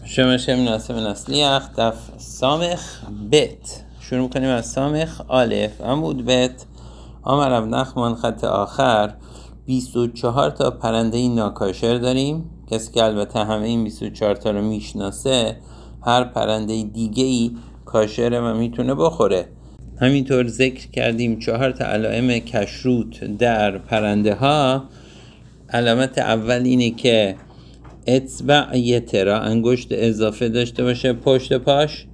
شمشم ناسم نسلیخ دف سامخ بت. شروع کنیم از سامخ آلف عمود بت. آمر ابن نخمان خط آخر 24 تا پرنده ناکاشر داریم. کسی که البته همه این 24 تا رو میشناسه، هر پرنده دیگه ای کاشره و میتونه بخوره. همینطور ذکر کردیم 4 تا علائم کشروت در پرنده ها. علامت اول اینه که اصبع یترا، انگشت اضافه داشته باشه پشت پاش.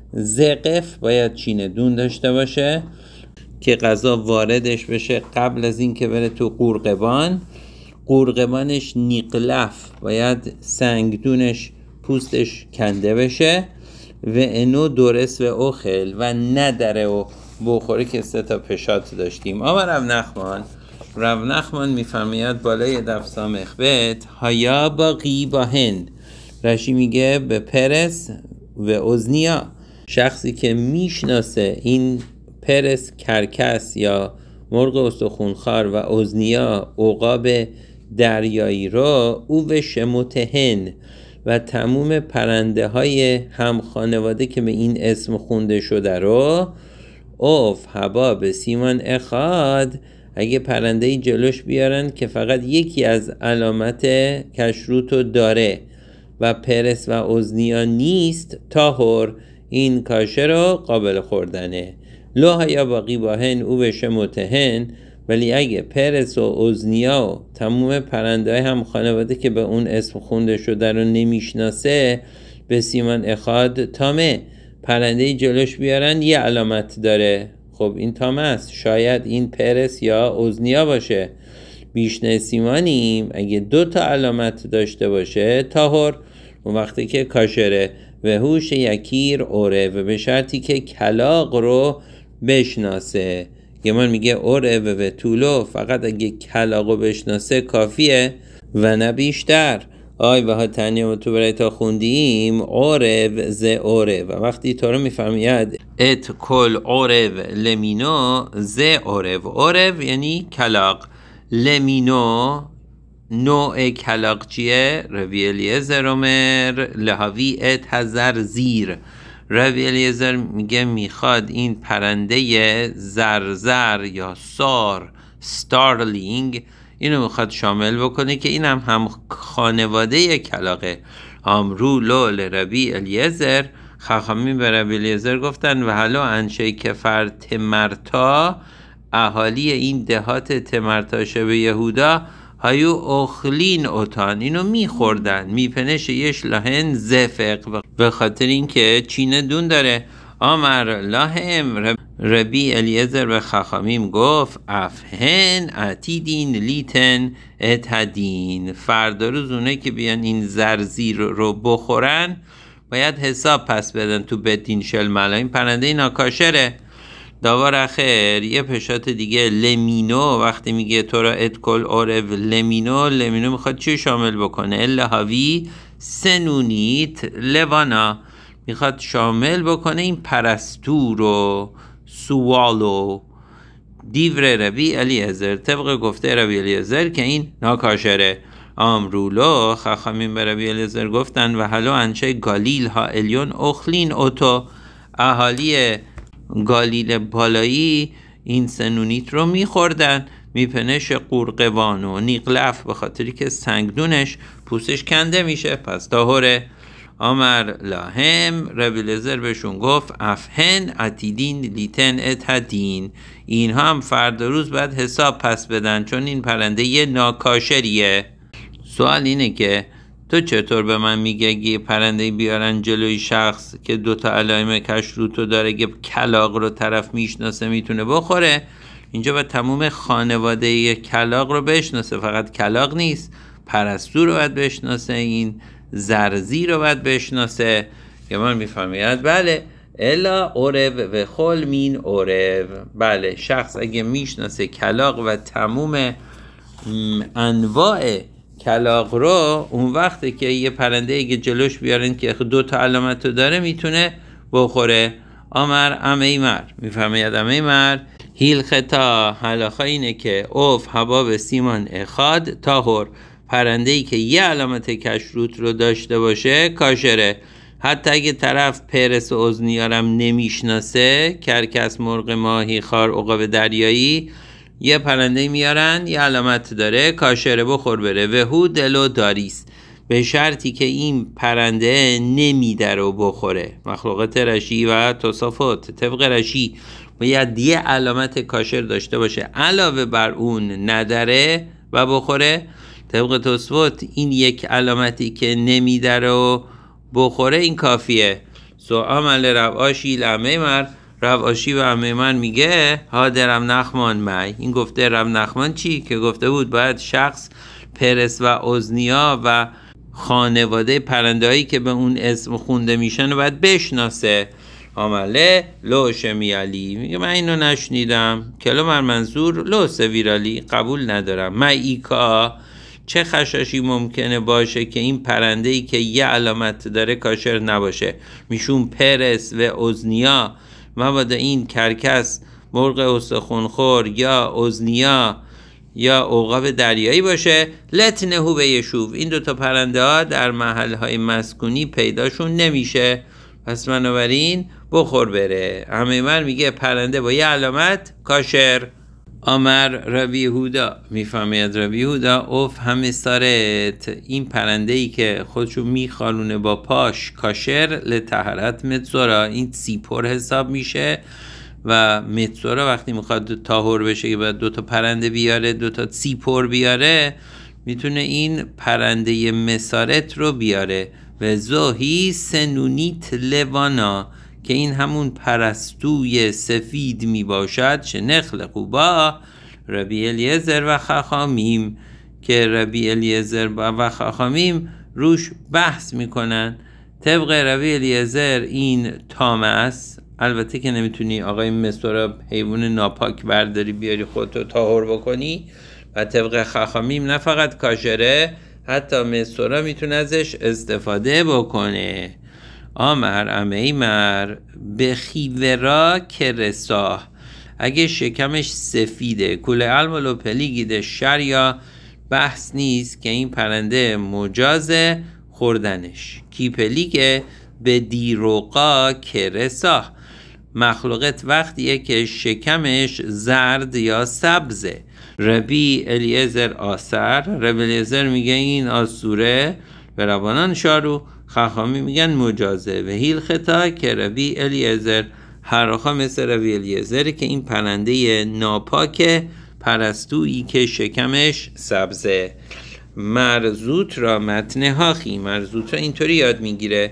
زقف، باید چینه دون داشته باشه که غذا واردش بشه قبل از این که بره تو قورقبان. قورقبانش نیقلف، باید سنگدونش پوستش کنده بشه. و انو درس و اوخل، و ندره و بخوره که 3 تا پشات داشتیم. آمر رب نخمان میفرماید بالای دف سامخ بت هایا با غیباهن. رشی میگه به پرس و ازنیا، شخصی که میشناسه این پرس کرکس یا مرغ استخونخوار و ازنیا عقاب دریایی را، او و شموتهن و تموم پرنده های هم خانواده که به این اسم خونده شده رو، اوف هبا به سیمان اخاد، اگه پرنده‌ای جلوش بیارن که فقط یکی از علامت کشروتو داره و پرس و ازنیا نیست، تاهر، این کاشر رو قابل خوردنه. لوها یا باقی باهن او بشه متهن، ولی اگه پرس و ازنیا و تموم پرنده هم خانواده که به اون اسم خونده شده رو نمیشناسه، به سیمان اخاد تامه، پرنده‌ای جلوش بیارن یه علامت داره، خب این تام است، شاید این پرس یا ازنیا باشه. بیشنه سیمانیم، اگه 2 تا علامت داشته باشه تاهر، اون وقتی که کاشره. و هوش یکیر اوره، و به شرطی که کلاغ رو بشناسه. گمان میگه اوره و طولو، فقط اگه کلاغ رو بشناسه کافیه و نه بیشتر. آی و ها تنیا تو برای تا خوندیم عرب ز عرب، و وقتی تو رو میفهمید ات کل عرب لمینو ز عرب. عرب یعنی کلاغ، لمینو نوع کلاغ چیه؟ روی الیعزر عمر لحاوی ات هزر زیر. روی الیعزر میگه میخواد این پرنده زرزر یا سار، ستارلینگ، اینو میخواد شامل بکنه که این هم خانواده کلاغه. امرو لول ربی الیعزر، خاخامین به ربی الیعزر گفتن و حالا انشه کفر تمرتا، اهالی این دهات تمرتا شبه یهودا، هایو اخلین اوتان، اینو میخوردن، میپنش یش لحن زفق، به خاطر اینکه چینه دون داره. آمر لهم ربی الیعزر به خاخامیم گفت افهن اتیدین لیتن اتدین، فردا روز اونه که بیان این زرزیر رو بخورن باید حساب پس بدن تو بدین شل ملا، این پرنده ناکاشره. داور اخر یه پشات دیگه لمینو، وقتی میگه تو را اتکل عرب لمینو میخواد چی شامل بکنه؟ الهاوی سنونیت لوانا، میخواد شامل بکنه این پرستو رو، سوالو. دیور ربی الیعزر، طبق گفته ربی الیعزر که این ناکاشره. امرولو خاخامین به ربی الیعزر گفتن و حالا انشه گالیل ها الیون اخلین اوتو، اهالی گالیل بالایی این سنونیت رو میخوردن، میپنش قورقبان و نیقلف، به خاطری که سنگدونش پوستش کنده میشه، پس تاهره. آمر لاهم ربی الیعزر بهشون گفت افهن اتیدین لیتن اتدین، اینها هم فردا روز باید حساب پس بدن چون این پرنده یه ناکاشریه. سوال اینه که تو چطور به من میگه یه پرنده بیارن جلوی شخص که 2 تا علائم کشروتو داره، که کلاغ رو طرف میشناسه میتونه بخوره؟ اینجا باید تموم خانواده کلاغ رو بشناسه، فقط کلاغ نیست، پرستو رو باید بشناسه، این زرزی رو باید بشناسه. که من میفهمید بله الا عرب و خل مین عرب، بله شخص اگه میشناسه کلاغ و تموم انواع کلاغ رو، اون وقته که یه پرنده اگه جلوش بیارن که 2 تا علامت رو داره میتونه بخوره. آمر امیمر، میفرماید امیمر هیل خطا، حلاخا اینه که اوف هبا به سیمان اخاد تاهر، پرنده‌ای که یه علامت کشروت رو داشته باشه کاشره. حتی اگه طرف پرس و ازنیارم نمیشناسه، کرکس، مرغ، ماهی، خار، عقاب دریایی، یه پرنده میارن یه علامت داره کاشره، بخور بره. وهو دلو داریست، به شرطی که این پرنده نمیدره و بخوره. مخلوقات رشی و تصافت طبق رشی باید یه علامت کاشر داشته باشه، علاوه بر اون ندره و بخوره. طبق تصافت این یک علامتی که نمیدره و بخوره این کافیه. عمل رواشی لمیمر، رواشی و امیمر میگه ها درم نخمان می. این گفته رب نخمان چی؟ که گفته بود باید شخص پرس و ازنیا و خانواده پرندهایی که به اون اسم خونده میشن باید بشناسه. عمله لوش میالی، میگه من اینو نشنیدم. کلو منظور لوس ویرالی، قبول ندارم. ایکا چه خشاشی ممکنه باشه که این پرنده‌ای که یه علامت داره کاشر نباشه؟ میشون پرس و ازنیا، مبادا این کرکس، مرغ استخونخور یا ازنیا یا عقاب دریایی باشه. لتنهو به یشوف، این دوتا پرنده ها در محلهای مسکونی پیداشون نمیشه، پس بنابراین بخور بره. امیمر میگه پرنده با یه علامت کاشر. آمر ربی یهودا، میفهمید ربی یهودا اوف همه سارت، این پرنده‌ای که خودشو میخارونه با پاش کاشر لطهرت متزورا، این سیپور حساب میشه و متزورا وقتی میخواد طاهر بشه که باید دوتا پرنده بیاره، دوتا سیپور بیاره، میتونه این پرنده مسارت رو بیاره. و زوهی سنونیت لوانا، که این همون پرستوی سفید می باشد. شنخل خوبا ربی الیعزر و خخامیم، که ربی الیعزر و خخامیم روش بحث میکنن. طبق ربی الیعزر این تامس، البته که نمیتونی آقای مستورا حیوان ناپاک برداری بیاری خودتو طاهر بکنی، و طبق خخامیم نه فقط کاشره، حتی مستورا میتونه ازش استفاده بکنه. آمر امیمر به خیورا کرساه، اگه شکمش سفیده، کل علم و پلیگیده شریا، بحث نیست که این پرنده مجازه خوردنش. کی پلیگه به دیروقا کرساه، مخلوقت وقتیه که شکمش زرد یا سبزه. ربی الیعزر آسر، ربی الیعزر میگه این آسوره، به ربانان شارو، خخامی میگن مجازه. و هیل خطا که ربی الیعزر، هرخا مثل ربی الیعزر که این پرنده ناپاک پرستویی که شکمش سبزه. مرزوت را متنهاخی، مرزوت را اینطوری یاد میگیره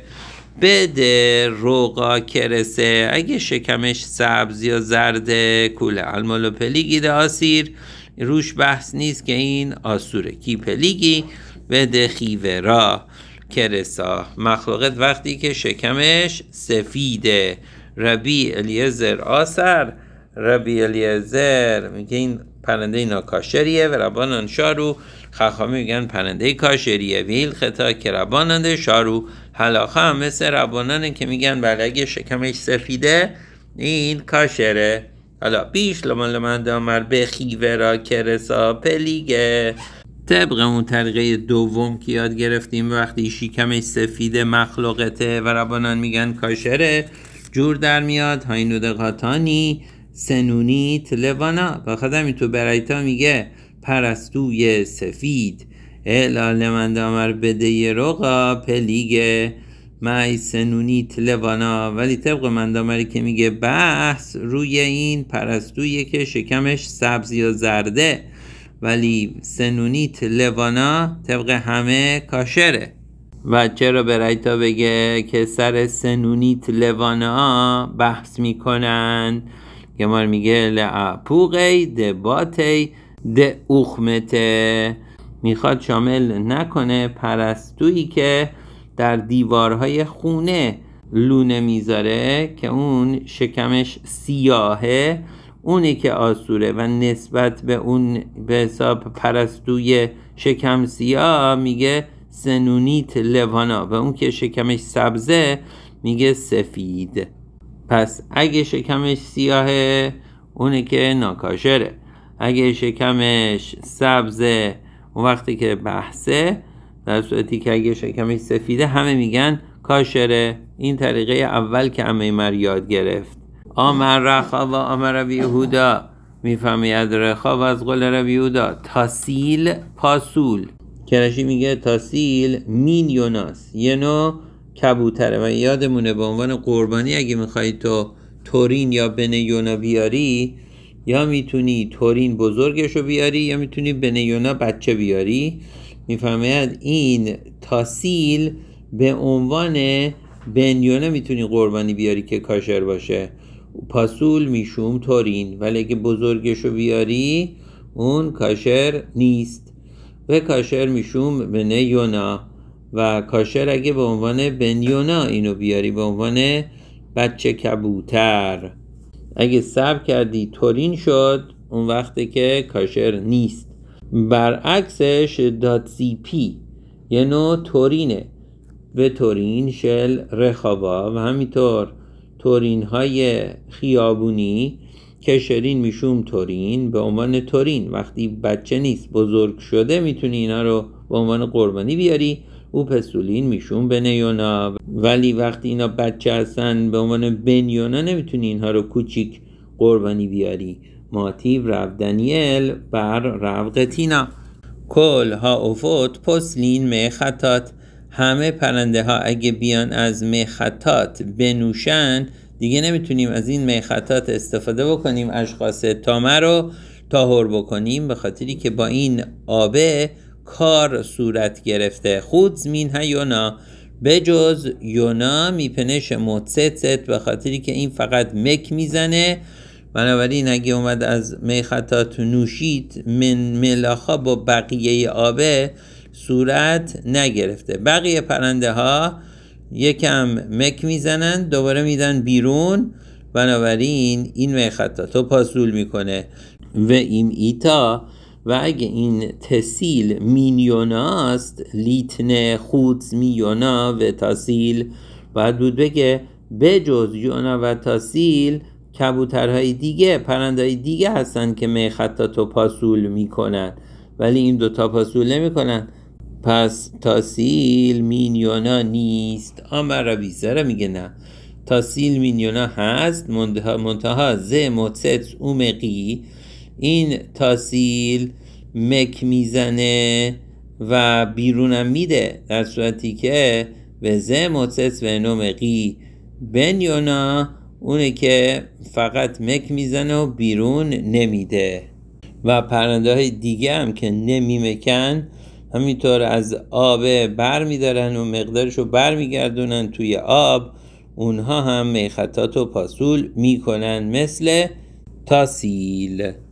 بده روغا کرسه، اگه شکمش سبز یا زرده، کوله المالو پلیگی ده آسیر، روش بحث نیست که این آسوره. کی پلیگی بده خیورا کرسا، مخلوقت وقتی که شکمش سفیده. ربی الیعزر آسر، ربی الیعزر میگه این پرنده ناکاشریه و ربانان شارو، خخامی میگن پرنده کاشریه. ویل خطا که ربانان شارو، حلاخه هم مثل ربانانه که میگن بله اگه شکمش سفیده این کاشره. حالا بیش لمن دامر به خیورا کرسا پلیگه، طبق اون طریقه دوم که یاد گرفتیم وقتی شکمش سفیده مخلوقته و ربانان میگن کاشره، جور در میاد هاینو دقاتانی سنونیت لوانا. بخاطر همین تو برایتا میگه پرستوی سفید، اعلال من دامر بده روغا پلیگه مای سنونیت لوانا. ولی طبق من دامری که میگه بحث روی این پرستویی که شکمش سبز یا زرده، ولی سنونیت لوانا طبق همه کاشره. و چرا برایتا بگه که سر سنونیت لوانا بحث میکنن؟ گمار میگه لعپوغی دباتی ده اوخمته، میخواد شامل نکنه پرستویی که در دیوارهای خونه لونه میذاره که اون شکمش سیاهه، اونی که آسوره، و نسبت به اون به حساب پرستوی شکم سیاه میگه سنونیت لوانا، و اون که شکمش سبزه میگه سفید. پس اگه شکمش سیاهه اونی که ناکاشره، اگه شکمش سبزه اون وقتی که بحثه، در صورتی که اگه شکمش سفیده همه میگن کاشره. این طریقه اول که عمه یاد گرفت. آمر رخا و آمر ربی یهودا، میفهمید رخا و از قول ربی یهودا تاسیل پاسول. کرشی میگه تاسیل مین یوناس، یه نوع کبوتره و یادمونه به عنوان قربانی اگه میخوایی تو تورین یا بنه یونا بیاری، یا میتونی تورین بزرگشو بیاری یا میتونی بنه یونا بچه بیاری. میفهمید این تاسیل به عنوان بن یونا میتونی قربانی بیاری که کاشر باشه، پاسول میشوم تورین، ولی اگه بزرگشو بیاری اون کاشر نیست. و کاشر میشوم بنه یونا، و کاشر اگه به عنوان بن یونا اینو بیاری، به عنوان بچه کبوتر. اگه صبر کردی تورین شد، اون وقته که کاشر نیست. برعکسش داتسی پی یه نوع تورینه، و تورین شل رخابا، و همینطور تورین های خیابونی کشرین میشوم تورین به عنوان تورین. وقتی بچه نیست بزرگ شده میتونی اینا رو به عنوان قربانی بیاری، او پسولین میشوم بن یونا. ولی وقتی اینا بچه هستن به عنوان بن یونا نمیتونی اینها رو کوچیک قربانی بیاری. ماتیو رب دانیل بر رب قتینا، کل ها افوت پسلین می خطات. همه پرنده ها اگه بیان از می خطات بنوشن، دیگه نمیتونیم از این می خطات استفاده بکنیم اشخاص تامه رو طاهر بکنیم، به خاطری که با این آبه کار صورت گرفته. خود زمین ها یونا، به جز یونا میپنش متست، به خاطری که این فقط مک میزنه. بنابراین اگه اومد از میخطات نوشید من ملاخا با بقیه آبه صورت نگرفته. بقیه پرنده ها یکم مک میزنن دوباره میدن بیرون، بنابراین این میخطات رو پاسول میکنه. و این ایتا، و اگه این تسیل مینیوناست، لیتنه خودز میونا و تاسیل، باید بود بگه به جز یونا و تاسیل کبوترهای دیگه، پرندهای دیگه هستن که میخطاتو پاسول میکنن، ولی این دوتا پاسول نمیکنن. پس تاسیل مینیونا نیست. آمر ربی زره میگه نه، تاسیل مینیونا هست، منتها زه متسط اومقی. این تاسیل مک میزنه و بیرونم میده، در صورتی که به زه متسط و نومقی بن یونا اونه که فقط مک میزنه و بیرون نمیده. و پرنده های دیگه هم که نمیمکن همینطور از آب بر میدارن و مقدارشو بر میگردونن توی آب، اونها هم میخطات و پاسول میکنن مثل تاسیل.